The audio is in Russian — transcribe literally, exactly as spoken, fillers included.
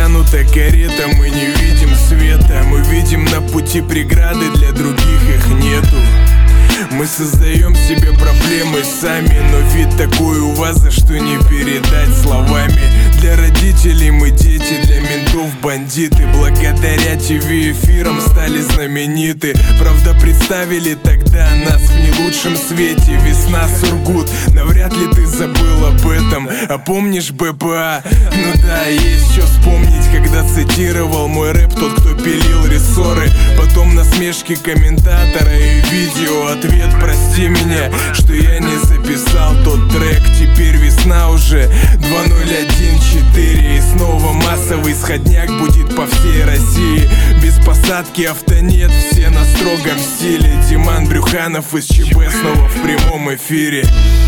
затянута карета, мы не видим света. Мы видим на пути преграды, для других их нету. Мы создаем себе проблемы сами, но вид такой у вас, за что не передать словами. Для родителей мы дети, для ментов бандиты. Благодаря ТВ-эфирам стали знамениты. Правда, представили тогда нас в не лучшем свете. Весна, Сургут, навряд ли ты забыл об этом. А помнишь БПА? Ну да, есть что вспомнить, когда цитировал мой рэп тот, кто пилил рессоры. Потом насмешки комментатора и видео ответ: прости меня, что я не записал тот трек. Теперь весна уже два ноль один четыре, и снова массовый сходняк будет по всей России. Без посадки авто нет, все на строгом стиле. Диман Брюханов из ЧБ снова в прямом эфире.